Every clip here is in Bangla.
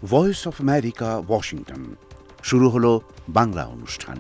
Voice of America, Washington. শুরু হলো বাংলা অনুষ্ঠান।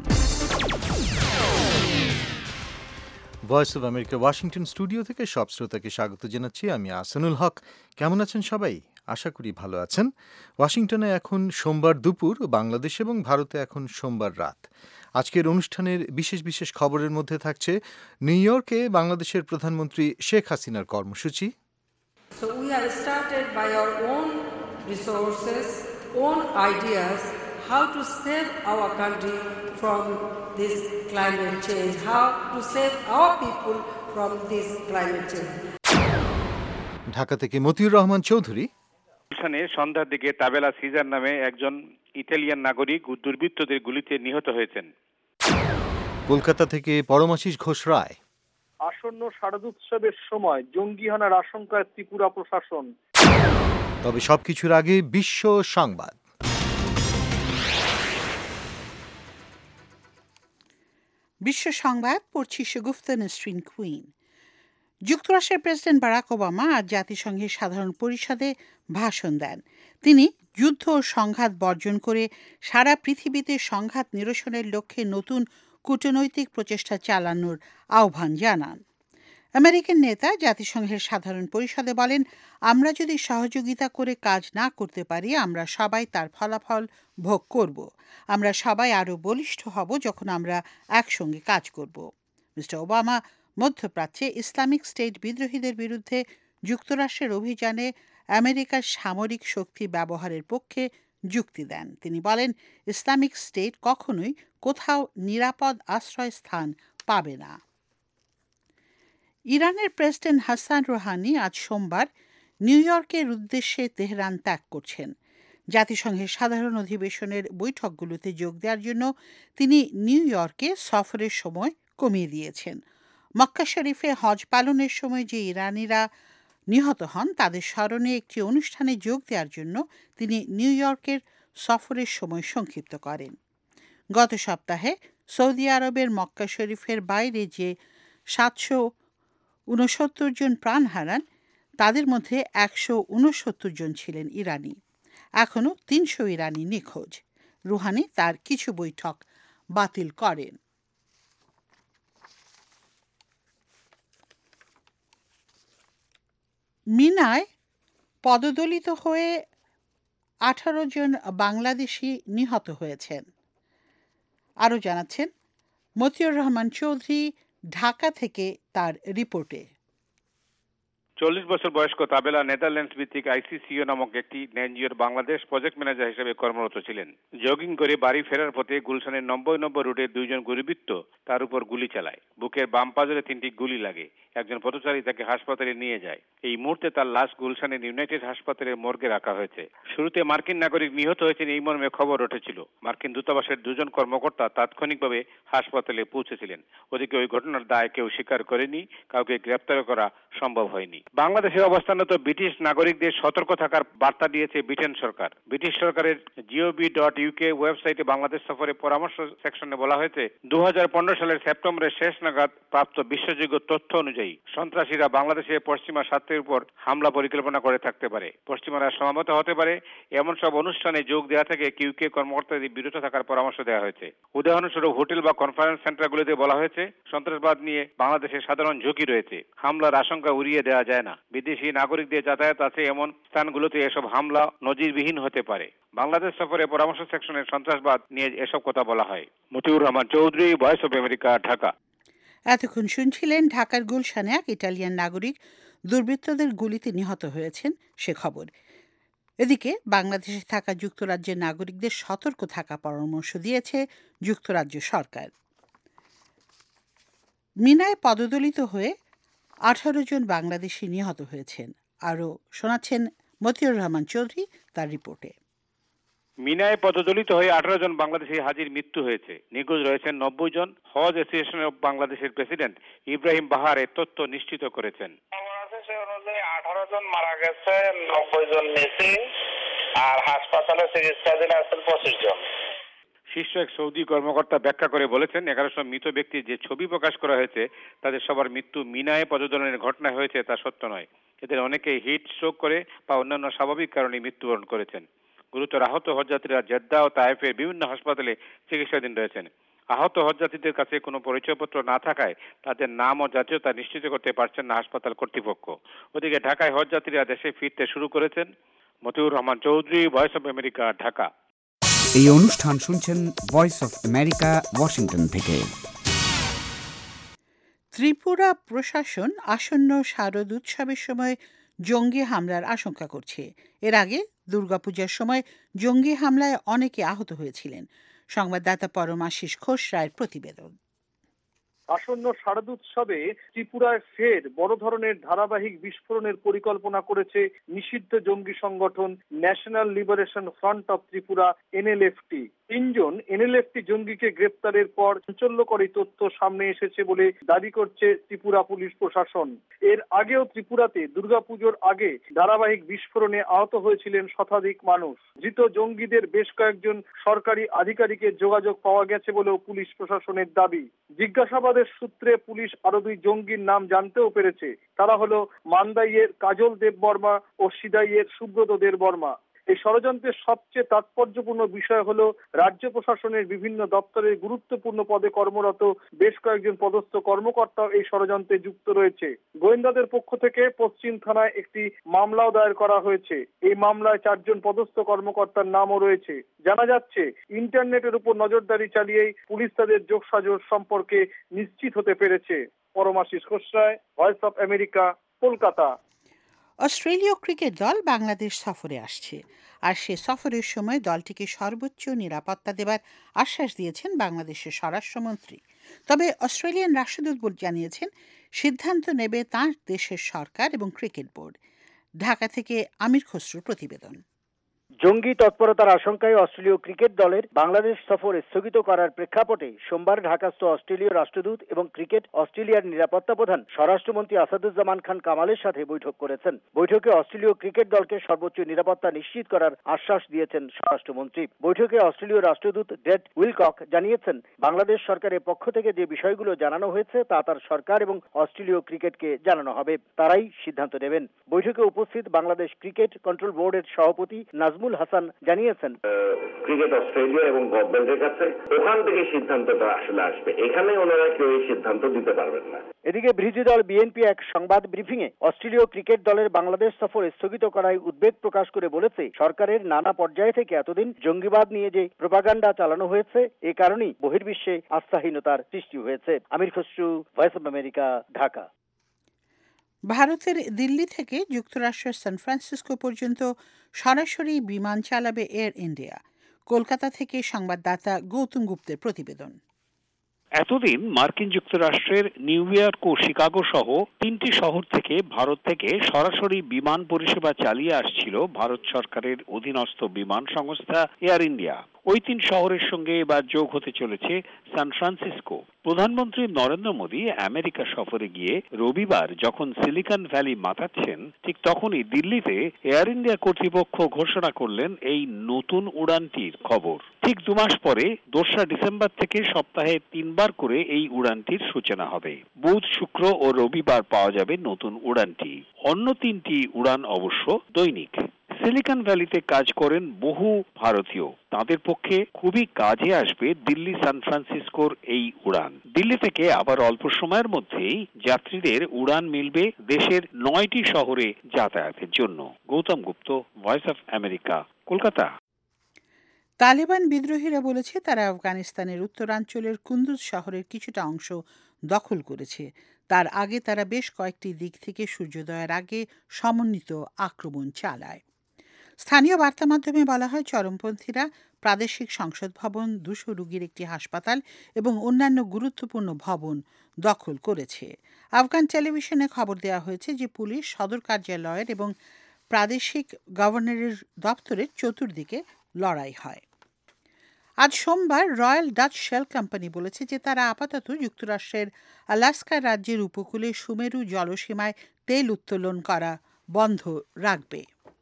Voice of America Washington studio থেকে সব শ্রোতাকে স্বাগত জানাচ্ছি। আমি আহসানুল হক। কেমন আছেন সবাই? আশা করি ভালো আছেন। ওয়াশিংটনে এখন সোমবার দুপুর, বাংলাদেশ এবং ভারতে এখন সোমবার রাত। আজকের অনুষ্ঠানের বিশেষ বিশেষ খবরের মধ্যে থাকছে নিউ ইয়র্কে বাংলাদেশের প্রধানমন্ত্রী শেখ হাসিনার কর্মসূচি। So we have started by our own resources, own ideas, how to save our country from this climate change, how to save our people from this climate change. Dhaka থেকে মতিউর রহমান চৌধুরী। সন্ধ্যার দিকে তাবেলা সিজার নামে একজন ইতালিয়ান নাগরিক দুর্বৃত্তদের গুলিতে নিহত হয়েছেন। কলকাতা থেকে পরমাশিস ঘোষ রায়। আসন্ন শারদোৎসবের সময় জঙ্গি হানার আশঙ্কায় ত্রিপুরা প্রশাসন। তবে সবকিছুর আগে বিশ্ব সংবাদ। বিশ্ব সংবাদ পড়ছি শগুফতা নসরিন কুইন। যুক্তরাষ্ট্রের প্রেসিডেন্ট বারাক ওবামা আজ জাতিসংঘের সাধারণ পরিষদে ভাষণ দেন। তিনি যুদ্ধ ও সংঘাত বর্জন করে সারা পৃথিবীতে সংঘাত নিরসনের লক্ষ্যে নতুন কূটনৈতিক প্রচেষ্টা চালানোর আহ্বান জানান। আমেরিকান নেতা জাতিসংঘের সাধারণ পরিষদে বলেন, আমরা যদি সহযোগিতা করে কাজ না করতে পারি, আমরা সবাই তার ফলাফল ভোগ করব। আমরা সবাই আরও বলিষ্ঠ হব যখন আমরা একসঙ্গে কাজ করব। মিস্টার ওবামা মধ্যপ্রাচ্যে ইসলামিক স্টেট বিদ্রোহীদের বিরুদ্ধে যুক্তরাষ্ট্রের অভিযানে আমেরিকার সামরিক শক্তি ব্যবহারের পক্ষে যুক্তি দেন। তিনি বলেন, ইসলামিক স্টেট কখনোই কোথাও নিরাপদ আশ্রয়স্থান পাবে না। ইরানের প্রেসিডেন্ট হাসান রুহানি আজ সোমবার নিউ ইয়র্কের উদ্দেশ্যে তেহরান ত্যাগ করছেন। জাতিসংঘের সাধারণ অধিবেশনের বৈঠকগুলোতে যোগ দেওয়ার জন্য তিনি নিউ ইয়র্কে সফরের সময় কমিয়ে দিয়েছেন। মক্কা শরীফে হজ পালনের সময় যে ইরানিরা নিহত হন তাদের স্মরণে একটি অনুষ্ঠানে যোগ দেওয়ার জন্য তিনি নিউ ইয়র্কের সফরের সময় সংক্ষিপ্ত করেন। গত সপ্তাহে সৌদি আরবের মক্কা শরীফের বাইরে যে 769 জন প্রাণ হারান তাদের মধ্যে 169 জন ছিলেন ইরানি। এখনও 300 ইরানি নিখোঁজ। রুহানি তার কিছু বৈঠক বাতিল করেন। মিনায় পদদলিত হয়ে 18 জন বাংলাদেশি নিহত হয়েছেন। আরও জানাচ্ছেন মতিউর রহমান চৌধুরী ঢাকা থেকে তার রিপোর্টে। 40 বছর বয়স্ক তাবেলা নেদারল্যান্ডস ভিত্তিক আইসিসিও নামক একটি এনজিওর বাংলাদেশ প্রজেক্ট ম্যানেজার হিসেবে কর্মরত ছিলেন। জগিং করে বাড়ি ফেরার পথে গুলশানের 90 নম্বর রুটে দুইজন দুর্বৃত্ত তার উপর গুলি চালায়। বুকের বাম পাজরে 3টি গুলি লাগে। একজন পথচারী তাকে হাসপাতালে নিয়ে যায়। এই মুহূর্তে তার লাশ গুলশানের ইউনাইটেড হাসপাতালের মর্গে রাখা হয়েছে। শুরুতে মার্কিন নাগরিক নিহত হয়েছেন এই মর্মে খবর উঠেছিল। মার্কিন দূতাবাসের 2 জন কর্মকর্তা তাৎক্ষণিকভাবে হাসপাতালে পৌঁছেছিলেন। ওদিকে ওই ঘটনার দায় কেউ স্বীকার করেনি, কাউকে গ্রেপ্তার করা সম্ভব হয়নি। বাংলাদেশে অবস্থানরত ব্রিটিশ নাগরিকদের সতর্ক থাকার বার্তা দিয়েছে ব্রিটেন সরকার। ব্রিটিশ সরকারের gov.uk ওয়েবসাইটে বাংলাদেশ সফরে পরামর্শ সেকশনে বলা হয়েছে, 2015 সালের সেপ্টেম্বরের শেষ নাগাদ প্রাপ্ত বিশ্বাসযোগ্য তথ্য অনুযায়ী সন্ত্রাসীরা বাংলাদেশের পশ্চিমা স্বার্থের উপর হামলা পরিকল্পনা করে থাকতে পারে। পশ্চিমারা সমাবেত হতে পারে, এমন সব অনুষ্ঠানে যোগ দেওয়া থেকে কিউকে কর্মকর্তাদের বিরত থাকার পরামর্শ দেওয়া হয়েছে। উদাহরণস্বরূপ হোটেল বা কনফারেন্স সেন্টারগুলিতে বলা হয়েছে, সন্ত্রাসবাদ নিয়ে বাংলাদেশের সাধারণ ঝুঁকি রয়েছে, হামলার আশঙ্কা উড়িয়ে দেওয়া যায় না। বিদেশি নাগরিকদের যাতায়াত আছে এমন স্থানগুলোতে এসব হামলা নজিরবিহীন হতে পারে। বাংলাদেশ সফরে পরামর্শ সেকশনে সন্ত্রাসবাদ নিয়ে এসব কথা বলা হয়। Motiur Rahman Chowdhury, voice of America, Dhaka. এতক্ষণ শুনছিলেন ঢাকার গুলশানে এক ইটালিয়ান নাগরিক দুর্বৃত্তদের গুলিতে নিহত হয়েছেন সে খবর। এদিকে বাংলাদেশে থাকা যুক্তরাজ্যের নাগরিকদের সতর্ক থাকা পরামর্শ দিয়েছে যুক্তরাজ্য সরকার। মিনায় পদদলিত হয়ে 18 জন বাংলাদেশি নিহত হয়েছেন। আরও শোনাচ্ছেন মতিউর রহমান চৌধুরী তার রিপোর্টে। মিনায় পদদলিত হয়ে 18 জন বাংলাদেশি হাজির মৃত্যু হয়েছে। নিখোঁজ রয়েছেন 90 জন। হজ অ্যাসোসিয়েশন অব বাংলাদেশের প্রেসিডেন্ট ইব্রাহিম বাহার এ তথ্য নিশ্চিত করেছেন। বাংলাদেশে অনুযায়ী 18 জন মারা গেছে, 90 জন মিসিং, আর হাসপাতালে চিকিৎসাধীন আছেন 25 জন। শীর্ষ এক সৌদি কর্মকর্তা ব্যাখ্যা করে বলেছেন, 1100 মৃত ব্যক্তির যে ছবি প্রকাশ করা হয়েছে তাদের সবার মৃত্যু মিনায় পদদলনের ঘটনায় হয়েছে তা সত্য নয়। এদের অনেকেই হিট স্ট্রোক করে বা অন্যান্য স্বাভাবিক কারণে মৃত্যুবরণ করেছেন। গুরুতর আহত হজযাত্রীরা জেদ্দা ও তায়েফের বিভিন্ন হাসপাতালে চিকিৎসাধীন রয়েছেন। আহত হজযাত্রীদের কাছে কোনো পরিচয়পত্র না থাকায় তাদের নাম ও জাতীয়তা নিশ্চিত করতে পারছেন না হাসপাতাল কর্তৃপক্ষ। ওদিকে ঢাকায় হজযাত্রীরা দেশে ফিরতে শুরু করেছেন। Motiur Rahman Chowdhury, voice of America, Dhaka. এই অনুষ্ঠান শুনছেন ভয়েস অফ আমেরিকা, ওয়াশিংটন থেকে। ত্রিপুরা প্রশাসন আসন্ন শারদ উৎসবের সময় জঙ্গি হামলার আশঙ্কা করছে। এর আগে দুর্গাপূজার সময় জঙ্গি হামলায় অনেকে আহত হয়েছিলেন। সংবাদদাতা পরমাশিস ঘোষ রায়ের প্রতিবেদন। আসন্ন শারদোৎসবে ত্রিপুরায় ফের বড় ধরনের ধারাবাহিক বিস্ফোরণের পরিকল্পনা করেছে নিষিদ্ধ জঙ্গি সংগঠন national liberation front of Tripura, NLFT। 3 জন NLFT জঙ্গিকে গ্রেপ্তারের পর চাঞ্চল্যকর তথ্য সামনে এসেছে বলে দাবি করছে ত্রিপুরা পুলিশ প্রশাসন। এর আগেও ত্রিপুরাতে দুর্গাপুজোর আগে ধারাবাহিক বিস্ফোরণে আহত হয়েছিলেন শতাধিক মানুষ। ধৃত জঙ্গিদের বেশ কয়েকজন সরকারি আধিকারিকের যোগাযোগ পাওয়া গেছে বলেও পুলিশ প্রশাসনের দাবি। জিজ্ঞাসাবাদের সূত্রে পুলিশ আরো 2 জঙ্গির নাম জানতেও পেরেছে। তারা হলো মান্দাইয়ের কাজল দেববর্মা ও সিদাইয়ের সুব্রত দেববর্মা। এই ষড়যন্ত্রের সবচেয়ে তাৎপর্যপূর্ণ বিষয় হলো রাজ্য প্রশাসনের বিভিন্ন দপ্তরের গুরুত্বপূর্ণ পদে কর্মরত বেশ কয়েকজন পদস্থ কর্মকর্তাও এই ষড়যন্ত্রে যুক্ত রয়েছে। গোয়েন্দাদের পক্ষ থেকে পশ্চিম থানায় একটি মামলাও দায়ের করা হয়েছে। এই মামলায় 4 জন পদস্থ কর্মকর্তার নামও রয়েছে। জানা যাচ্ছে ইন্টারনেটের উপর নজরদারি চালিয়েই পুলিশ তাদের যোগসাজশ সম্পর্কে নিশ্চিত হতে পেরেছে। Paramashis Ghosh Roy, voice of America, Kolkata. অস্ট্রেলীয় ক্রিকেট দল বাংলাদেশ সফরে আসছে, আর সে সফরের সময় দলটিকে সর্বোচ্চ নিরাপত্তা দেবার আশ্বাস দিয়েছেন বাংলাদেশের স্বরাষ্ট্রমন্ত্রী। তবে অস্ট্রেলিয়ান রাষ্ট্রদূত জানিয়েছেন সিদ্ধান্ত নেবে তাঁর দেশের সরকার এবং ক্রিকেট বোর্ড। ঢাকা থেকে আমির খসরুর প্রতিবেদন। জঙ্গি তৎপরতার আশঙ্কায় অস্ট্রেলীয় ক্রিকেট দলের বাংলাদেশ সফর স্থগিত করার প্রেক্ষাপটে সোমবার ঢাকাস্থ অস্ট্রেলীয় রাষ্ট্রদূত এবং ক্রিকেট অস্ট্রেলিয়ার নিরাপত্তা প্রধান স্বরাষ্ট্রমন্ত্রী আসাদুজ্জামান খান কামালের সাথে বৈঠক করেছেন। বৈঠকে অস্ট্রেলীয় ক্রিকেট দলকে সর্বোচ্চ নিরাপত্তা নিশ্চিত করার আশ্বাস দিয়েছেন স্বরাষ্ট্রমন্ত্রী। বৈঠকে অস্ট্রেলীয় রাষ্ট্রদূত ডেড উইলকক জানিয়েছেন বাংলাদেশ সরকারের পক্ষ থেকে যে বিষয়গুলো জানানো হয়েছে তা তার সরকার এবং অস্ট্রেলীয় ক্রিকেটকে জানানো হবে, তারাই সিদ্ধান্ত নেবেন। বৈঠকে উপস্থিত বাংলাদেশ ক্রিকেট কন্ট্রোল বোর্ডের সভাপতি নাজমুল হাসান জানিয়েছেন ক্রিকেট অস্ট্রেলিয়া এবং গভর্নমেন্টের কাছে ওখান থেকে সিদ্ধান্তটা আসলে আসবে, এখানে ওনারা কেউ এই সিদ্ধান্ত দিতে পারবেন না। এদিকে বিরোধী দল বিএনপি এক সংবাদ ব্রিফিংয়ে অস্ট্রেলীয় ক্রিকেট দলের বাংলাদেশ সফর স্থগিত করায় উদ্বেগ প্রকাশ করে বলেছে সরকারের নানা পর্যায় থেকে এতদিন জঙ্গিবাদ নিয়ে যে প্রোপাগান্ডা চালানো হয়েছে এ কারণেই বহির্বিশ্বে আস্থাহীনতার সৃষ্টি হয়েছে। Amir Khasru, voice of America, Dhaka. ভারতের দিল্লি থেকে যুক্তরাষ্ট্রের সান ফ্রান্সিসকো পর্যন্ত সরাসরি বিমান চালাবে এয়ার ইন্ডিয়া। কলকাতা থেকে সংবাদদাতা গৌতম গুপ্তের প্রতিবেদন। এতদিন মার্কিন যুক্তরাষ্ট্রের নিউ ইয়র্ক ও শিকাগো সহ 3টি শহর থেকে ভারত থেকে সরাসরি বিমান পরিষেবা চালিয়ে আসছিল ভারত সরকারের অধীনস্থ বিমান সংস্থা এয়ার ইন্ডিয়া। ওই 3 শহরের সঙ্গে এবার যোগ হতে চলেছে সান ফ্রান্সিসকো। প্রধানমন্ত্রী নরেন্দ্র মোদী আমেরিকা সফরে গিয়ে রবিবার যখন সিলিকন ভ্যালি মাতাচ্ছেন, ঠিক তখনই দিল্লিতে এয়ার ইন্ডিয়া কর্তৃপক্ষ ঘোষণা করলেন এই নতুন উড়ানটির খবর। ঠিক 2 মাস পরে 2রা ডিসেম্বর থেকে সপ্তাহে 3 বার করে এই উড়ানটির সূচনা হবে। বুধ, শুক্র ও রবিবার পাওয়া যাবে নতুন উড়ানটি। অন্য 3টি উড়ান অবশ্য দৈনিক। সিলিকন ভ্যালিতে কাজ করেন বহু ভারতীয়, তাদের পক্ষে খুবই কাজে আসবে দিল্লি সান ফ্রান্সিসকোর এই উড়ান। দিল্লি থেকে আবার অল্প সময়ের মধ্যেই যাত্রীদের উড়ান মিলবে দেশের 9টি শহরে যাতায়াতের জন্য। Gautam Gupta, voice of America, Kolkata. Taliban বিদ্রোহীরা বলেছে তারা আফগানিস্তানের উত্তরাঞ্চলের কুন্দুজ শহরের কিছুটা অংশ দখল করেছে। তার আগে তারা বেশ কয়েকটি দিক থেকে সূর্যোদয়ের আগে সমন্বিত আক্রমণ চালায়। স্থানীয় বার্তা মাধ্যমে বলা হয় চরমপন্থীরা প্রাদেশিক সংসদ ভবন, 200 রোগীর একটি হাসপাতাল এবং অন্যান্য গুরুত্বপূর্ণ ভবন দখল করেছে। আফগান টেলিভিশনে খবর দেওয়া হয়েছে যে পুলিশ সদর কার্যালয়ের এবং প্রাদেশিক গভর্নরের দপ্তরের চতুর্দিকে লড়াই হয়। আজ সোমবার রয়্যাল ডাচ শেল কোম্পানি বলেছে যে তারা আপাতত যুক্তরাষ্ট্রের আলাস্কা রাজ্যের উপকূলে সুমেরু জলসীমায় তেল উত্তোলন করা বন্ধ রাখবে।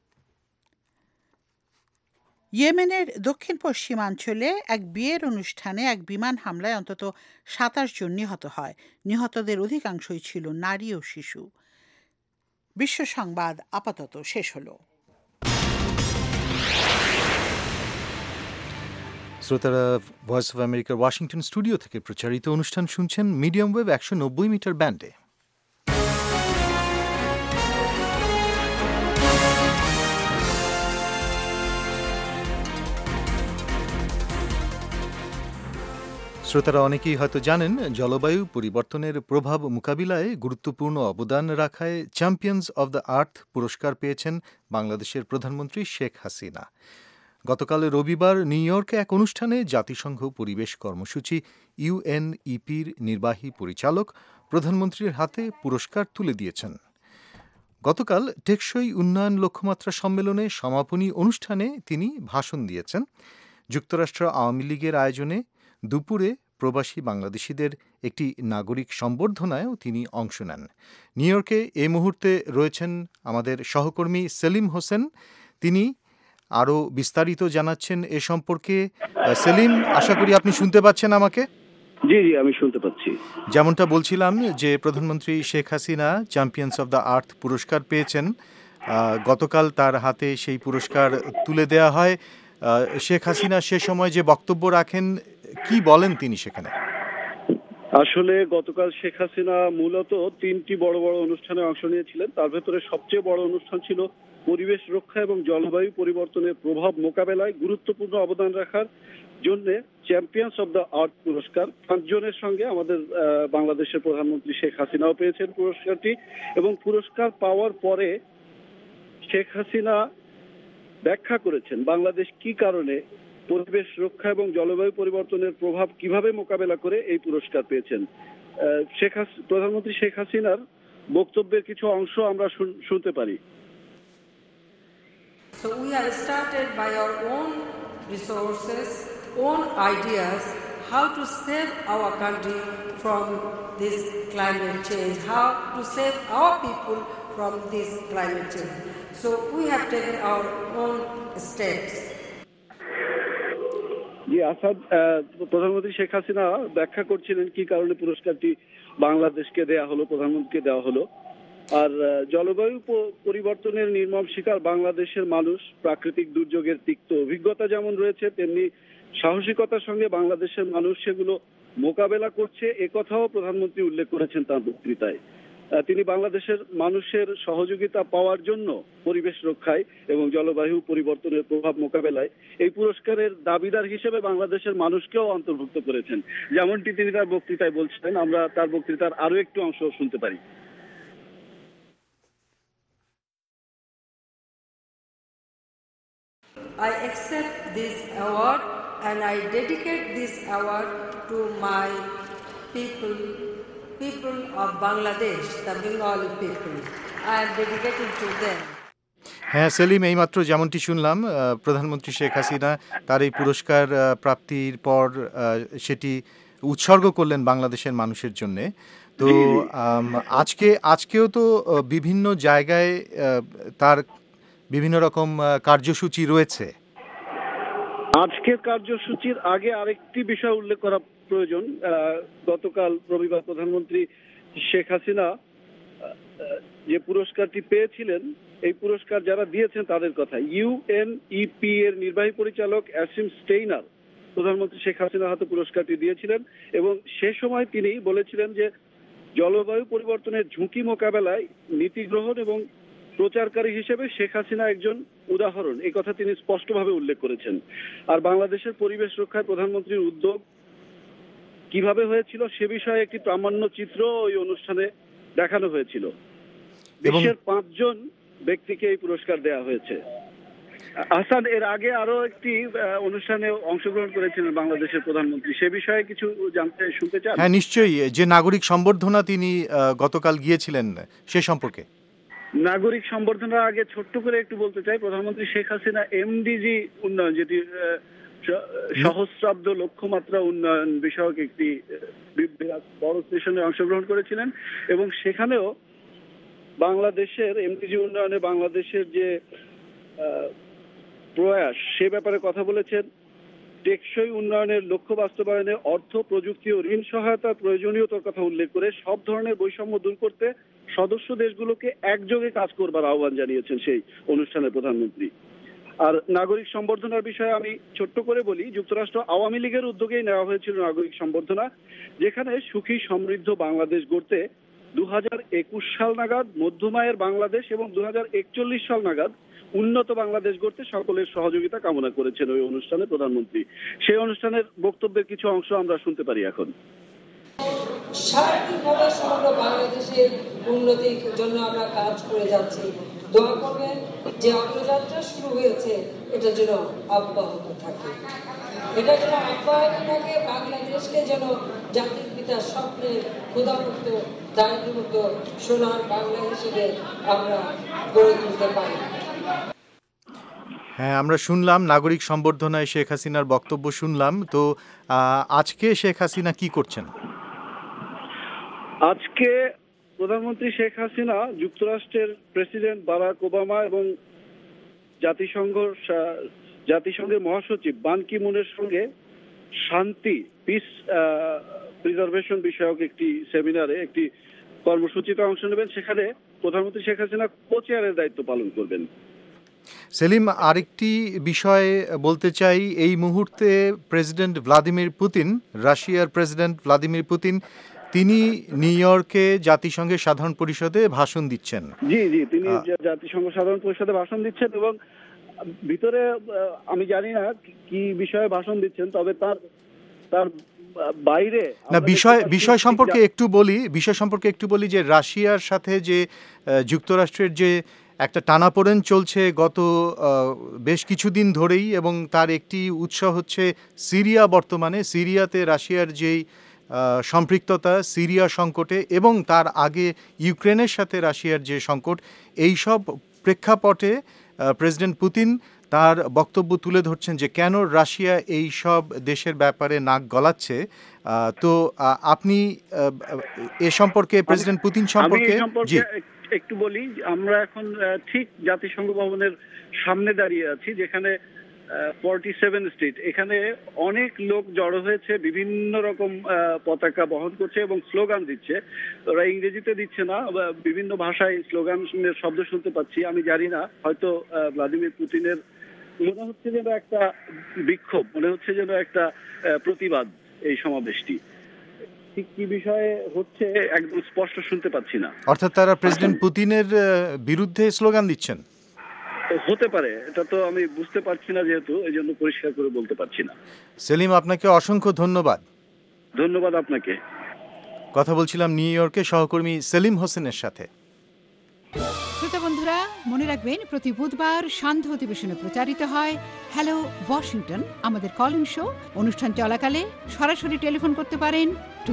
ইয়েমেনের দক্ষিণ পশ্চিমাঞ্চলে এক বিয়ের অনুষ্ঠানে এক বিমান হামলায় অন্তত 27 জন নিহত হয়। নিহতদের অধিকাংশই ছিল নারী ও শিশু। বিশ্ব সংবাদ আপাতত শেষ হলো। শ্রোতারা ভয়েস অফ আমেরিকার ওয়াশিংটন স্টুডিও থেকে প্রচারিত অনুষ্ঠান শুনছেন মিডিয়াম ওয়েভ 190 মিটার ব্যান্ডে। শ্রোতারা অনেকেই হয়তো জানেন, জলবায়ু পরিবর্তনের প্রভাব মোকাবিলায় গুরুত্বপূর্ণ অবদান রাখায় চ্যাম্পিয়ন্স অব দ্য আর্থ পুরস্কার পেয়েছেন বাংলাদেশের প্রধানমন্ত্রী শেখ হাসিনা। গতকাল রবিবার নিউ ইয়র্কে এক অনুষ্ঠানে জাতিসংঘ পরিবেশ কর্মসূচি ইউএনইপির নির্বাহী পরিচালক প্রধানমন্ত্রীর হাতে পুরস্কার তুলে দিয়েছেন। গতকাল টেকসই উন্নয়ন লক্ষ্যমাত্রা সম্মেলনে সমাপনী অনুষ্ঠানে তিনি ভাষণ দিয়েছেন। যুক্তরাষ্ট্র আওয়ামী লীগের আয়োজনে দুপুরে প্রবাসী বাংলাদেশিদের একটি নাগরিক সম্বর্ধনায়ও তিনি অংশ নেন। নিউ ইয়র্কে এই মুহূর্তে রয়েছেন আমাদের সহকর্মী সেলিম হোসেন, তিনি আরও বিস্তারিত জানাচ্ছেন এ সম্পর্কে। সেলিম, আশা করি আপনি শুনতে পাচ্ছেন আমাকে? জি জি, আমি শুনতে পাচ্ছি। যেমনটা বলছিলাম যে প্রধানমন্ত্রী Sheikh Hasina champions of the earth পুরস্কার পেয়েছেন। গতকাল তার হাতে সেই পুরস্কার তুলে দেওয়া হয়। শেখ হাসিনা সে সময় যে বক্তব্য রাখেন, কি বলেন তিনি সেখানে? আসলে গতকাল শেখ হাসিনা মূলত 3টি বড় বড় অনুষ্ঠানে অংশ নিয়েছিলেন। তার ভেতরে সবচেয়ে বড় অনুষ্ঠান ছিল পরিবেশ রক্ষা এবং জলবায়ু পরিবর্তনের প্রভাব মোকাবেলায় গুরুত্বপূর্ণ অবদান রাখার জন্য চ্যাম্পিয়ন্স অব দ্য আর্থ পুরস্কার। 5 জনের সঙ্গে আমাদের বাংলাদেশের প্রধানমন্ত্রী শেখ হাসিনাও পেয়েছেন পুরস্কারটি। এবং পুরস্কার পাওয়ার পরে শেখ হাসিনা ব্যাখ্যা করেছেন বাংলাদেশ কি কারণে পরিবেশ রক্ষা এবং জলবায়ু পরিবর্তনের প্রভাব কিভাবে মোকাবেলা করে এই পুরস্কার পেয়েছেন। প্রধানমন্ত্রী শেখ হাসিনার বক্তব্যের কিছু অংশ আমরা শুনতে পারি। So we have started by our own resources, own ideas, how to save our country from this climate change, how to save our people from this climate change. So we have taken our own steps. জি আসাদ, প্রধানমন্ত্রী শেখ হাসিনা ব্যাখ্যা করছিলেন কি কারণে পুরস্কারটি বাংলাদেশকে দেয়া হলো, প্রধানমন্ত্রীকে দেওয়া হলো। আর জলবায়ু পরিবর্তনের নির্মম শিকার বাংলাদেশের মানুষ, প্রাকৃতিক দুর্যোগের তিক্ত অভিজ্ঞতা যেমন রয়েছে, তেমনি সাহসিকতার সঙ্গে বাংলাদেশের মানুষ সেগুলো মোকাবেলা করছে, একথাও প্রধানমন্ত্রী উল্লেখ করেছেন তার বক্তৃতায়। তিনি বাংলাদেশের মানুষের সহযোগিতা পাওয়ার জন্য পরিবেশ রক্ষায় এবং জলবায়ু পরিবর্তনের প্রভাব মোকাবেলায় এই পুরস্কারের দাবিদার হিসেবে বাংলাদেশের মানুষকেও অন্তর্ভুক্ত করেছেন, যেমনটি তিনি তার বক্তৃতায় বলছিলেন। আমরা তার বক্তৃতার আরো একটু অংশ শুনতে পারি। I accept this award and I dedicate this award to my people of Bangladesh, the Bengali people. I am dedicated to them. হ্যাঁ সেলিম, এইমাত্র যেমনটি শুনলাম, প্রধানমন্ত্রী শেখ হাসিনা তার এই পুরস্কার প্রাপ্তির পর সেটি উৎসর্গ করলেন বাংলাদেশের মানুষের জন্যে। তো আজকেও তো বিভিন্ন জায়গায় তার বিভিন্ন রকম কার্যসূচি রয়েছে। আজকের কার্যসূচির আগে আরেকটি বিষয় উল্লেখ করা প্রয়োজন। গতকাল রবিবার প্রধানমন্ত্রী শেখ হাসিনা যে পুরস্কারটি পেয়েছিলেন, এই পুরস্কার যারা দিয়েছেন তাদের কথা। ইউএনইপি এর নির্বাহী পরিচালক অ্যাসিম স্টেইনার প্রধানমন্ত্রী শেখ হাসিনার হাতে পুরস্কারটি দিয়েছিলেন এবং সে সময় তিনি বলেছিলেন যে জলবায়ু পরিবর্তনের ঝুঁকি মোকাবেলায় নীতি গ্রহণ এবং প্রচারকারী হিসেবে শেখ হাসিনা একজন উদাহরণ, এই কথা তিনি স্পষ্টভাবে উল্লেখ করেছেন। আর বাংলাদেশের পরিবেশ রক্ষায় প্রধানমন্ত্রীর উদ্যোগ কিভাবে হয়েছিল সে বিষয়ে একটি প্রামাণ্য চিত্র ওই অনুষ্ঠানে দেখানো হয়েছিল। বিশ্বের 5 জন ব্যক্তিকে এই পুরস্কার দেওয়া হয়েছে। আসাদ, এর আগে আরো একটি অনুষ্ঠানে অংশগ্রহণ করেছিলেন বাংলাদেশের প্রধানমন্ত্রী, সে বিষয়ে কিছু শুনতে চান? হ্যাঁ নিশ্চয়ই, যে নাগরিক সম্বর্ধনা তিনি গতকাল গিয়েছিলেন সে সম্পর্কে। নাগরিক সম্বর্ধনার আগে ছোট্ট করে একটু বলতে চাই, প্রধানমন্ত্রী শেখ হাসিনা এমডিজি উন্নয়ন, যেটি সহস্রাব্দ লক্ষ্যমাত্রা উন্নয়ন বিষয়ক একটি বড় সেশনে অংশগ্রহণ করেছিলেন এবং সেখানেও বাংলাদেশের এমডিজি উন্নয়নে বাংলাদেশের যে প্রয়াস সে ব্যাপারে কথা বলেছেন। টেকসই উন্নয়নের লক্ষ্য বাস্তবায়নে অর্থ, প্রযুক্তি ও ঋণ সহায়তার প্রয়োজনীয়তার কথা উল্লেখ করে সব ধরনের বৈষম্য দূর করতে সদস্য দেশগুলোকে একযোগে কাজ করবার আহ্বান জানিয়েছেন সেই অনুষ্ঠানে প্রধানমন্ত্রী। আর নাগরিক সম্বর্ধনার বিষয়ে আমি ছোট্ট করে বলি, যুক্তরাষ্ট্র আওয়ামী লীগের উদ্যোগেই নেওয়া হয়েছিল নাগরিক সম্বর্ধনা, যেখানে সুখী সমৃদ্ধ বাংলাদেশ গড়তে 2021 সাল নাগাদ মধ্যমায়ের বাংলাদেশ এবং 2041 সাল নাগাদ উন্নত বাংলাদেশ গড়তে সকলের সহযোগিতা কামনা করেছেন ওই অনুষ্ঠানে প্রধানমন্ত্রী। সেই অনুষ্ঠানের বক্তব্যের কিছু অংশ আমরা শুনতে পারি এখন। সার্বিকভাবে সমগ্র বাংলাদেশের উন্নতির জন্য আমরা কাজ করে যাচ্ছি। দোয়া করবেন যে অগ্রযাত্রা শুরু হয়েছে এটা যেন অব্যাহত থাকে, এটা যেন অব্যাহত থাকে, বাংলাদেশকে যেন জাতির পিতার স্বপ্নের ক্ষুধামুক্ত দারিদ্র্যমুক্ত সোনার বাংলা হিসেবে আমরা গড়ে তুলতে পারি। হ্যাঁ, আমরা শুনলাম নাগরিক সম্বর্ধনায় শেখ হাসিনার বক্তব্য শুনলাম। তো আজকে শেখ হাসিনা কি করছেন? আজকে প্রধানমন্ত্রী শেখ হাসিনা যুক্তরাষ্ট্রের প্রেসিডেন্ট বারাক ওবামা এবং জাতিসংঘের মহাসচিব বান কি মুনের সঙ্গে শান্তি পিস প্রিজার্ভেশন বিষয়ক একটি সেমিনারে, একটি কর্মসূচিতে অংশ নেবেন। সেখানে প্রধানমন্ত্রী শেখ হাসিনা কো-চেয়ারের দায়িত্ব পালন করবেন। সেলিম, আরেকটি বিষয় বলতে চাই, এই মুহূর্তে রাশিয়ার প্রেসিডেন্ট ভ্লাদিমির পুতিন তিনি নিউ ইয়র্কে জাতিসংঘের সাধারণ পরিষদে ভাষণ দিচ্ছেন। জি, তিনি জাতিসংঘ সাধারণ পরিষদে ভাষণ দিচ্ছেন এবং ভিতরে আমি জানি না কি বিষয়ে ভাষণ দিচ্ছেন, তবে তার বাইরে বিষয় সম্পর্কে একটু বলি যে রাশিয়ার সাথে যে যুক্তরাষ্ট্রের যে একটা টানাপোড়েন চলছে গত বেশ কিছুদিন ধরেই, এবং তার একটি উৎস হচ্ছে সিরিয়া। বর্তমানে সিরিয়াতে রাশিয়ার যেই সম্পৃক্ততা সিরিয়া সংকটে, এবং তার আগে ইউক্রেনের সাথে রাশিয়ার যে সংকট, এই সব প্রেক্ষাপটে প্রেসিডেন্ট পুতিন তার বক্তব্য তুলে ধরছেন যে কেন রাশিয়া এই সব দেশের ব্যাপারে নাক গলাচ্ছে। তো আপনি এ সম্পর্কে প্রেসিডেন্ট পুতিন সম্পর্কে একটু বলি। আমরা এখন ঠিক জাতিসংঘ ভবনের সামনে দাঁড়িয়ে আছি, যেখানে 47 স্ট্রিট, এখানে অনেক লোক জড়ো হয়েছে, বিভিন্ন রকম পতাকা বহন করছে এবং স্লোগান দিচ্ছে। ওরা ইংরেজিতে দিচ্ছে না, বিভিন্ন ভাষায় স্লোগানের শব্দ শুনতে পাচ্ছি। আমি জানি না, হয়তো ভ্লাদিমির পুতিনের মনে হচ্ছে যেন একটা বিক্ষোভ, মনে হচ্ছে যেন একটা প্রতিবাদ এই সমাবেশটি। ঠিক কি বিষয়ে হচ্ছে একদম স্পষ্ট শুনতে পাচ্ছি না। অর্থাৎ তারা প্রেসিডেন্ট পুতিনের বিরুদ্ধে স্লোগান দিচ্ছেন? হতে পারে, এটা তো আমি বুঝতে পারছি না, যেহেতু এই জন্য পরিষ্কার করে বলতে পারছি না। সেলিম, আপনাকে অসংখ্য ধন্যবাদ। ধন্যবাদ আপনাকে। কথা বলছিলাম নিউ ইয়র্কে সহকর্মী সেলিম হোসেনের সাথে। শ্রোতা বন্ধুরা, মনে রাখবেন প্রতি বুধবার সান্ধ্য অধিবেশনে প্রচারিত হয় হ্যালো ওয়াশিংটন, আমাদের কল ইন শো। অনুষ্ঠান চলাকালে সরাসরি টেলিফোন করতে পারেন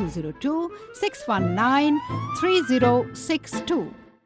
202-619-3062।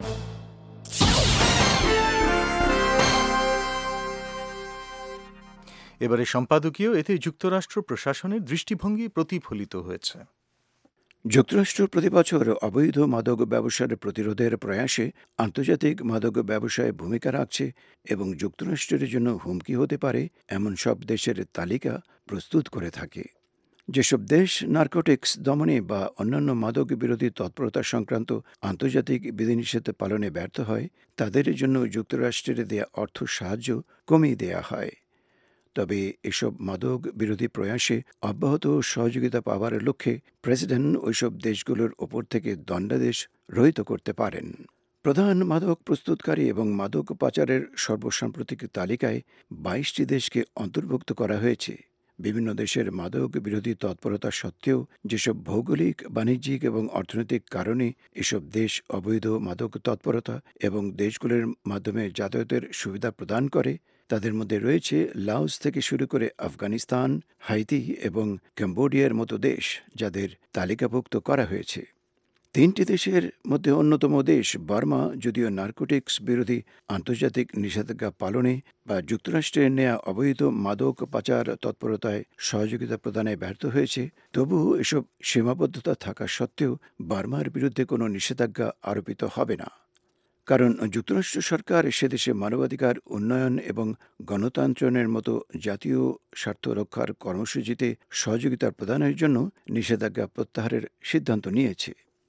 এবারে সম্পাদকীয়, এতে যুক্তরাষ্ট্র প্রশাসনের দৃষ্টিভঙ্গি প্রতিফলিত হয়েছে। যুক্তরাষ্ট্র প্রতি বছর অবৈধ মাদক ব্যবসার প্রতিরোধের প্রয়াসে আন্তর্জাতিক মাদক ব্যবসায় ভূমিকা রাখছে এবং যুক্তরাষ্ট্রের জন্য হুমকি হতে পারে এমন সব দেশের তালিকা প্রস্তুত করে থাকে। যেসব দেশ নার্কোটিক্স দমনে বা অন্যান্য মাদক বিরোধী তৎপরতা সংক্রান্ত আন্তর্জাতিক বিধিনিষেধ পালনে ব্যর্থ হয়, তাদের জন্য যুক্তরাষ্ট্রের দেয়া অর্থ সাহায্য কমিয়ে দেয়া হয়। তবে এসব মাদক বিরোধী প্রয়াসে অব্যাহত সহযোগিতা পাওয়ার লক্ষ্যে প্রেসিডেন্ট ওইসব দেশগুলোর ওপর থেকে দণ্ডাদেশ রহিত করতে পারেন। প্রধান মাদক প্রস্তুতকারী এবং মাদক পাচারের সর্বসাম্প্রতিক তালিকায় 22টি দেশকে অন্তর্ভুক্ত করা হয়েছে। বিভিন্ন দেশের মাদক বিরোধী তৎপরতা সত্ত্বেও যেসব ভৌগোলিক, বাণিজ্যিক এবং অর্থনৈতিক কারণে এসব দেশ অবৈধ মাদক তৎপরতা এবং দেশগুলোর মাধ্যমে যাতায়াতের সুবিধা প্রদান করে, তাদের মধ্যে রয়েছে লাওস থেকে শুরু করে আফগানিস্তান, হাইতি এবং কম্বোডিয়ার মতো দেশ, যাদের তালিকাভুক্ত করা হয়েছে। 3টি দেশের মধ্যে অন্যতম দেশ বার্মা যদিও নার্কোটিক্স বিরোধী আন্তর্জাতিক নিষেধাজ্ঞা পালনে বা যুক্তরাষ্ট্রের নেয়া অবৈধ মাদক পাচার তৎপরতায় সহযোগিতা প্রদানে ব্যর্থ হয়েছে, তবুও এসব সীমাবদ্ধতা থাকা সত্ত্বেও বার্মার বিরুদ্ধে কোনো নিষেধাজ্ঞা আরোপিত হবে না। কারণ যুক্তরাষ্ট্র সরকার সেদেশে মানবাধিকার উন্নয়ন এবং গণতন্ত্রের মতো জাতীয় স্বার্থ রক্ষার কর্মসূচিতে সহযোগিতা প্রদানের জন্য নিষেধাজ্ঞা প্রত্যাহারের সিদ্ধান্ত নিয়েছে।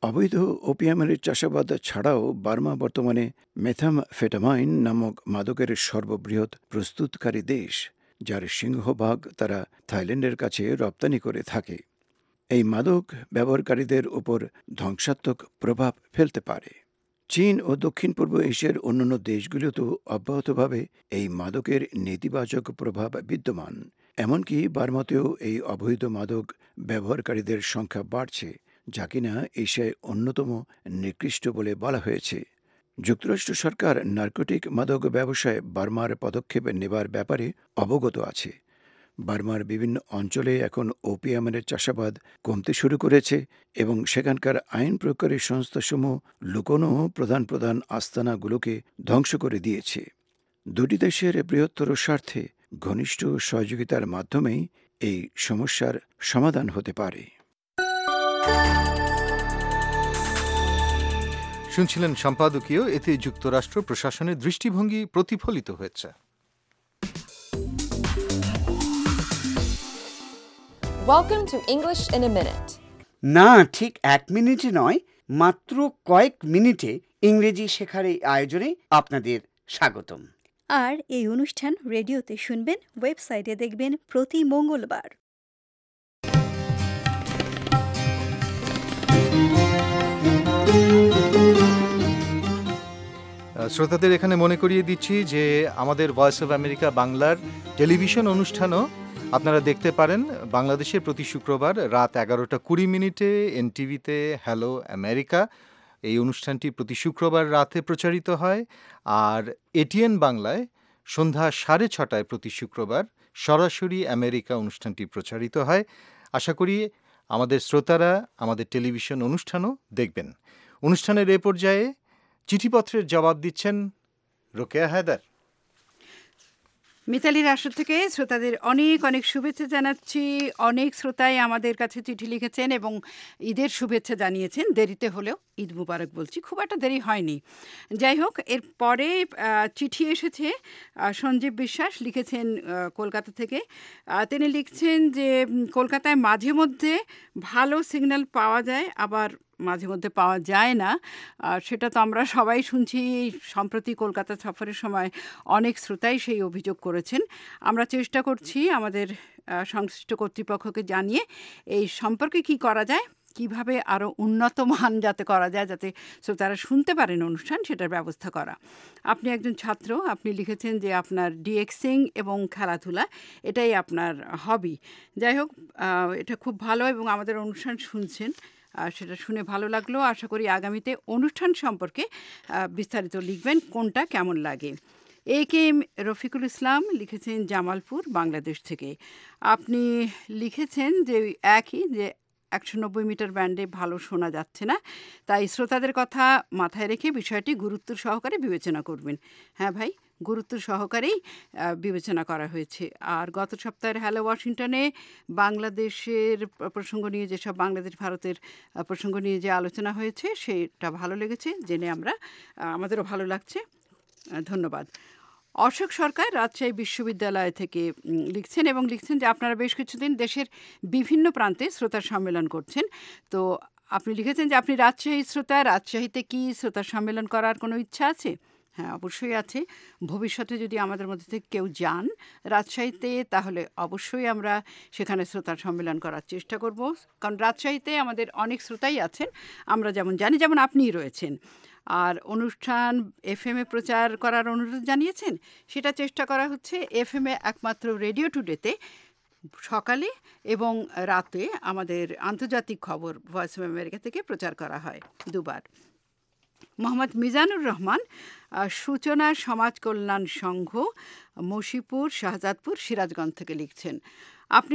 অবৈধ ওপিয়ামের চাষাবাদ ছাড়াও বার্মা বর্তমানে মেথামফেটামাইন নামক মাদকের সর্ববৃহৎ প্রস্তুতকারী দেশ, যার সিংহভাগ তারা থাইল্যান্ডের কাছে রপ্তানি করে থাকে। এই মাদক ব্যবহারকারীদের উপর ধ্বংসাত্মক প্রভাব ফেলতে পারে। চীন ও দক্ষিণ পূর্ব এশিয়ার অন্যান্য দেশগুলোতেও অব্যাহতভাবে এই মাদকের নেতিবাচক প্রভাব বিদ্যমান। এমনকি বার্মাতেও এই অবৈধ মাদক ব্যবহারকারীদের সংখ্যা বাড়ছে, যা কিনা এশিয়ায় অন্যতম নিকৃষ্ট বলে বলা হয়েছে। যুক্তরাষ্ট্র সরকার নার্কোটিক মাদক ব্যবসায় বার্মার পদক্ষেপ নেবার ব্যাপারে অবগত আছে। বার্মার বিভিন্ন অঞ্চলে এখন ওপিয়ামের চাষাবাদ কমতে শুরু করেছে এবং সেখানকার আইন প্রয়োগকারী সংস্থাসমূহ লুকোনো প্রধান প্রধান আস্তানাগুলোকে ধ্বংস করে দিয়েছে। দুটি দেশের বৃহত্তর স্বার্থে ঘনিষ্ঠ সহযোগিতার মাধ্যমেই এই সমস্যার সমাধান হতে পারে। শুনছিলেন সম্পাদকীয়। এতে যুক্তরাষ্ট্র প্রশাসনের দৃষ্টিভঙ্গি প্রতিফলিত হয়েছে। Welcome to English in a Minute. না, ঠিক 1 মিনিটে নয়, মাত্র কয়েক মিনিটে ইংরেজি শেখার এই আয়োজনে আপনাদের স্বাগতম। আর এই অনুষ্ঠান রেডিওতে শুনবেন, ওয়েবসাইটে দেখবেন প্রতি মঙ্গলবার। শ্রোতাদের এখানে মনে করিয়ে দিচ্ছি যে আমাদের ভয়েস অফ আমেরিকা বাংলার টেলিভিশন অনুষ্ঠানও আপনারা দেখতে পারেন বাংলাদেশে প্রতি শুক্রবার রাত 11:20 এনটিভিতে হ্যালো আমেরিকা। এই অনুষ্ঠানটি প্রতি শুক্রবার রাতে প্রচারিত হয়। আর এটিএন বাংলায় সন্ধ্যা 6:30 প্রতি শুক্রবার সরাসরি আমেরিকা অনুষ্ঠানটি প্রচারিত হয়। আশা করি আমাদের শ্রোতারা আমাদের টেলিভিশন অনুষ্ঠানও দেখবেন। অনুষ্ঠানের এ পর্যায়ে চিঠিপত্রের জবাব দিচ্ছেন রোকেয়া হায়দার। মিতালির আসর থেকে শ্রোতাদের অনেক অনেক শুভেচ্ছা জানাচ্ছি। অনেক শ্রোতাই আমাদের কাছে চিঠি লিখেছেন এবং ঈদের শুভেচ্ছা জানিয়েছেন। দেরিতে হলেও ঈদ মুবারক বলছি, খুব একটা দেরি হয়নি। যাই হোক, এরপরে চিঠি এসেছে সঞ্জীব বিশ্বাস লিখেছেন কলকাতা থেকে। তিনি লিখছেন যে কলকাতায় মাঝে মধ্যে ভালো সিগন্যাল পাওয়া যায়, আবার মাঝে মধ্যে পাওয়া যায় না। সেটা তো আমরা সবাই শুনছি। সম্প্রতি কলকাতা সফরের সময় অনেক শ্রোতাই সেই অভিযোগ করেছেন। আমরা চেষ্টা করছি আমাদের সংশ্লিষ্ট কর্তৃপক্ষকে জানিয়ে এই সম্পর্কে কি করা যায়, কিভাবে আরও উন্নত মান যাতে করা যায়, যাতে শ্রোতারা শুনতে পারেন অনুষ্ঠান, সেটার ব্যবস্থা করা। আপনি একজন ছাত্র, আপনি লিখেছেন যে আপনার ডিএক্সিং এবং খেলাধুলা এটাই আপনার হবি। যাই হোক, এটা খুব ভালো এবং আমাদের অনুষ্ঠান শুনছেন, সেটা শুনে ভালো লাগলো। আশা করি আগামীতে অনুষ্ঠান সম্পর্কে বিস্তারিত লিখবেন, কোনটা কেমন লাগে। এম রফিকুল ইসলাম লিখেছেন জামালপুর, বাংলাদেশ থেকে। আপনি লিখেছেন যে একই যে 190 মিটার ব্যান্ডে ভালো শোনা যাচ্ছে না, তাই শ্রোতাদের কথা মাথায় রেখে বিষয়টি গুরুত্ব সহকারে বিবেচনা করবেন। হ্যাঁ ভাই, গুরুত্ব সহকারেই বিবেচনা করা হয়েছে। আর গত সপ্তাহের হ্যালো ওয়াশিংটনে বাংলাদেশের প্রসঙ্গ নিয়ে, যেসব বাংলাদেশ ভারতের প্রসঙ্গ নিয়ে যে আলোচনা হয়েছে, সেটা ভালো লেগেছে জেনে আমাদেরও ভালো লাগছে। ধন্যবাদ। অশোক সরকার রাজশাহী বিশ্ববিদ্যালয় থেকে লিখছেন এবং লিখছেন যে আপনারা বেশ কিছুদিন দেশের বিভিন্ন প্রান্তে শ্রোতা সম্মেলন করছেন। তো আপনি লিখেছেন যে আপনি রাজশাহী শ্রোতা, রাজশাহীতে কি শ্রোতা সম্মেলন করার কোনো ইচ্ছা আছে? হ্যাঁ, অবশ্যই আছে। ভবিষ্যতে যদি আমাদের মধ্যে থেকে কেউ যান রাজশাহীতে, তাহলে অবশ্যই আমরা সেখানে শ্রোতার সম্মেলন করার চেষ্টা করব। কারণ রাজশাহীতে আমাদের অনেক শ্রোতাই আছেন, আমরা যেমন জানি, যেমন আপনিই রয়েছেন। আর অনুষ্ঠান এফএমে প্রচার করার অনুরোধ জানিয়েছেন, সেটা চেষ্টা করা হচ্ছে। এফএমে একমাত্র রেডিও টুডেতে সকালে এবং রাতে আমাদের আন্তর্জাতিক খবর ভয়েস অফ আমেরিকা থেকে প্রচার করা হয় দুবার। মোহাম্মদ মিজানুর রহমান সূচনা সমাজ কল্যাণ সংঘ, মশিপুর, শাহজাদপুর, সিরাজগঞ্জ থেকে লিখছেন। আপনি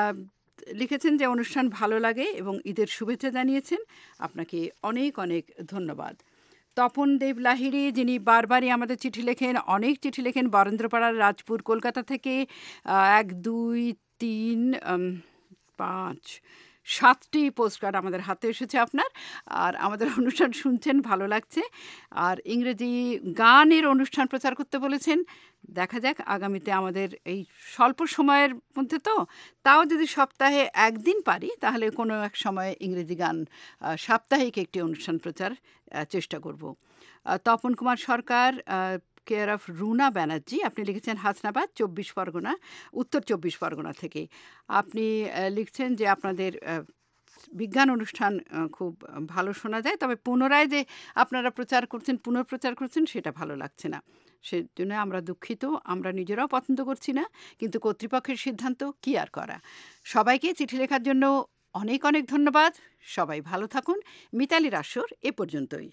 লিখেছেন যে অনুষ্ঠান ভালো লাগে এবং ঈদের শুভেচ্ছা জানিয়েছেন। আপনাকে অনেক অনেক ধন্যবাদ। তপন দেব লাহিড়ী, যিনি বারবারই আমাদের চিঠি লেখেন, অনেক চিঠি লেখেন, বরেন্দ্রপাড়ার, রাজপুর, কলকাতা থেকে 1, 2, 3, 5, 7টি পোস্টকার্ড আমাদের হাতে এসেছে আপনার, আর আমাদের অনুষ্ঠান শুনছেন, ভালো লাগছে। আর ইংরেজি গানের অনুষ্ঠান প্রচার করতে বলেছেন। দেখা যাক আগামীতে আমাদের এই স্বল্প সময়ের মধ্যে তো তাও যদি সপ্তাহে একদিন পারি তাহলে কোনো এক সময় ইংরেজি গান সাপ্তাহিক একটি অনুষ্ঠান প্রচার চেষ্টা করব। তপন কুমার সরকার, কেয়ার অফ রুনা ব্যানার্জি, আপনি লিখেছেন হাসনাবাদ, 24 পরগনা, উত্তর 24 পরগনা থেকে। আপনি লিখছেন যে আপনাদের বিজ্ঞান অনুষ্ঠান খুব ভালো শোনা যায়, তবে পুনরায় যে আপনারা প্রচার করছেন, পুনঃপ্রচার করছেন, সেটা ভালো লাগছে না। সেজন্য আমরা দুঃখিত, আমরা নিজেরাও পছন্দ করছি না, কিন্তু কর্তৃপক্ষের সিদ্ধান্ত কি আর করা। সবাইকে চিঠি লেখার জন্য অনেক অনেক ধন্যবাদ। সবাই ভালো থাকুন। মিতালির আসর এ পর্যন্তই।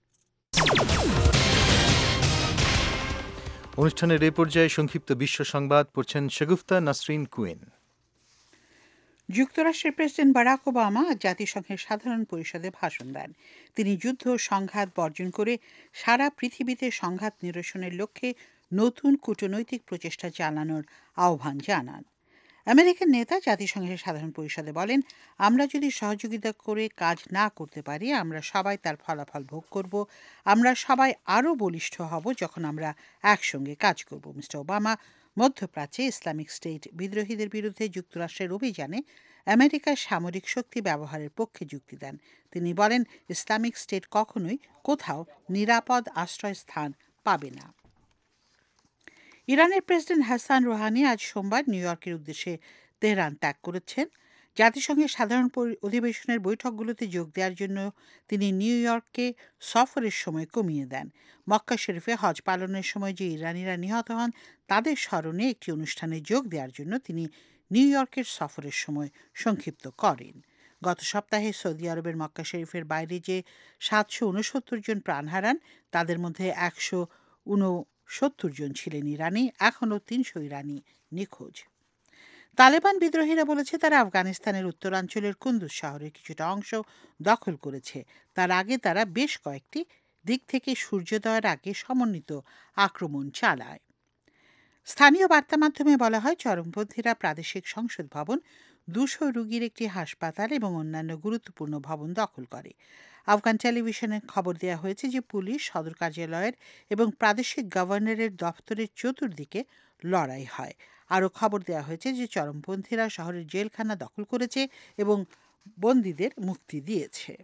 অনুষ্ঠানের এ পর্যায়ে সংক্ষিপ্ত বিশ্ব সংবাদ পড়ছেন শাগুফতা নাসরিন কুইন। যুক্তরাষ্ট্রের প্রেসিডেন্ট বারাক ওবামা জাতিসংঘের সাধারণ পরিষদে ভাষণ দেন। তিনি যুদ্ধ ও সংঘাত বর্জন করে সারা পৃথিবীতে সংঘাত নিরসনের লক্ষ্যে নতুন কূটনৈতিক প্রচেষ্টা চালানোর আহ্বান জানান। আমেরিকান নেতা জাতিসংঘের সাধারণ পরিষদে বলেন, আমরা যদি সহযোগিতা করে কাজ না করতে পারি, আমরা সবাই তার ফলাফল ভোগ করব। আমরা সবাই আরও বলিষ্ঠ হব যখন আমরা একসঙ্গে কাজ করব। মিস্টার ওবামা মধ্যপ্রাচ্যে ইসলামিক স্টেট বিদ্রোহীদের বিরুদ্ধে যুক্তরাষ্ট্রের অভিযানে আমেরিকার সামরিক শক্তি ব্যবহারের পক্ষে যুক্তি দেন। তিনি বলেন, ইসলামিক স্টেট কখনোই কোথাও নিরাপদ আশ্রয়স্থান পাবে না। ইরানের প্রেসিডেন্ট হাসান রুহানি আজ সোমবার নিউ ইয়র্কের উদ্দেশ্যে তেহরান ত্যাগ করেছেন। জাতিসংঘের সাধারণ অধিবেশনের বৈঠকগুলোতে যোগ দেওয়ার জন্য তিনি নিউ ইয়র্ককে সফরের সময় কমিয়ে দেন। মক্কা শরীফে হজ পালনের সময় যে ইরানিরা নিহত হন তাদের স্মরণে একটি অনুষ্ঠানে যোগ দেওয়ার জন্য তিনি নিউ ইয়র্কের সফরের সময় সংক্ষিপ্ত করেন। গত সপ্তাহে সৌদি আরবের মক্কা শরীফের বাইরে যে 769 জন প্রাণ হারান তাদের মধ্যে 169 জন ছিলেন ইরানি। এখনও 300 ইরানি নিখোঁজ। তালেবান বিদ্রোহীরা বলেছে তারা আফগানিস্তানের উত্তরাঞ্চলের কুন্দুজ শহরের কিছুটা অংশ দখল করেছে। তার আগে তারা বেশ কয়েকটি দিক থেকে সূর্যোদয়ের আগে সমন্বিত আক্রমণ চালায়। স্থানীয় বার্তা মাধ্যমে বলা হয়, চরমপন্থীরা প্রাদেশিক সংসদ ভবন, 200 রোগীর একটি হাসপাতাল এবং অন্যান্য গুরুত্বপূর্ণ ভবন দখল করে। আফগান টেলিভিশনে খবর দেওয়া হয়েছে যে পুলিশ, সদর কার্যালয়ের এবং প্রাদেশিক গভর্নরের দপ্তরের চতুর্দিকে লড়াই হয়। আরও খবর দেওয়া হয়েছে যে চরমপন্থীরা শহরের জেলখানা দখল করেছে এবং বন্দীদের মুক্তি দিয়েছে।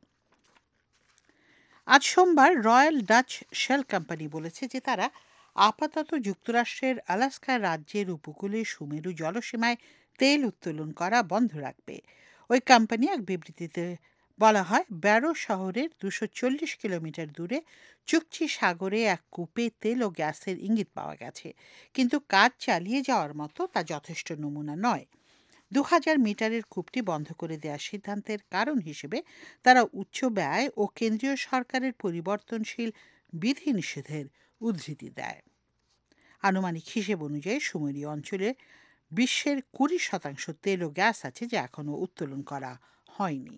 আজ সোমবার রয়্যাল ডাচ শেল কোম্পানি বলেছে যে তারা আপাতত যুক্তরাষ্ট্রের আলাস্কা রাজ্যের উপকূলে সুমেরু জলসীমায় তেল উত্তোলন করা বন্ধ রাখবে। ওই কোম্পানি এক বিবৃতিতে বলা হয়, ব্যারো শহরের 240 কিলোমিটার দূরে চুকচি সাগরে এক কূপে তেল ও গ্যাসের ইঙ্গিত পাওয়া গেছে, কিন্তু কাজ চালিয়ে যাওয়ার মতো তা যথেষ্ট নমুনা নয়। 2000 মিটারের কূপটি বন্ধ করে দেওয়ার সিদ্ধান্তের কারণ হিসেবে তারা উচ্চ ব্যয় ও কেন্দ্রীয় সরকারের পরিবর্তনশীল বিধিনিষেধের উদ্ধৃতি দেয়। আনুমানিক হিসেব অনুযায়ী সুমেরু অঞ্চলে বিশ্বের 20% তেল ও গ্যাস আছে যা এখনও উত্তোলন করা হয়নি।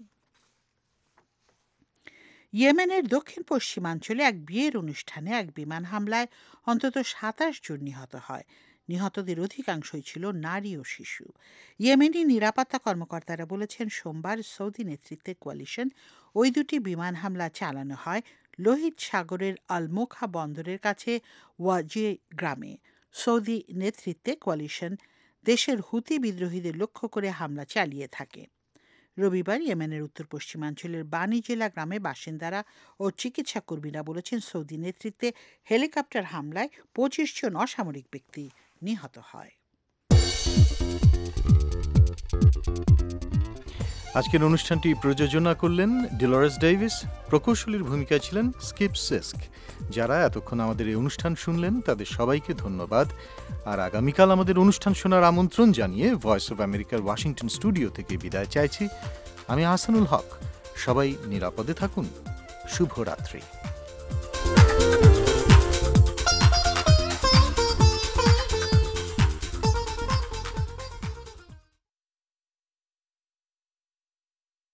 ইয়েমেনের দক্ষিণ পশ্চিমাঞ্চলে এক বিয়ের অনুষ্ঠানে এক বিমান হামলায় অন্তত 27 জন নিহত হয়। নিহতদের অধিকাংশই ছিল নারী ও শিশু। ইয়েমেনি নিরাপত্তা কর্মকর্তারা বলেছেন, সোমবার সৌদি নেতৃত্বে কোয়ালিশন ওই দুটি বিমান হামলা চালানো হয় লোহিত সাগরের আলমোখা বন্দরের কাছে ওয়াজি গ্রামে। সৌদি নেতৃত্বে কোয়ালিশন দেশের হুতি বিদ্রোহীদের লক্ষ্য করে হামলা চালিয়ে থাকে। রবিবার ইয়েমেনের উত্তর পশ্চিমাঞ্চলের বানি জেলা গ্রামে বাসিন্দারা ও চিকিৎসা কর্মীরা বলেছেন, সৌদি নেতৃত্বে হেলিকপ্টার হামলায় 25 জন অসামরিক ব্যক্তি নিহত হয়। আজকের অনুষ্ঠানটি প্রযোজনা করলেন ডিলরেস ডেভিস, প্রকৌশলীর ভূমিকায় ছিলেন স্কিপ সিস্ক। যারা এতক্ষণ আমাদের এই অনুষ্ঠান শুনলেন তাদের সবাইকে ধন্যবাদ। আর আগামীকাল আমাদের অনুষ্ঠান শোনার আমন্ত্রণ জানিয়ে ভয়েস অব আমেরিকার ওয়াশিংটন স্টুডিও থেকে বিদায় চাইছি। আমি আহসানুল হক। সবাই নিরাপদে থাকুন। শুভরাত্রি।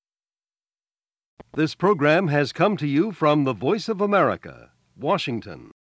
This program has come to you from the Voice of America, Washington.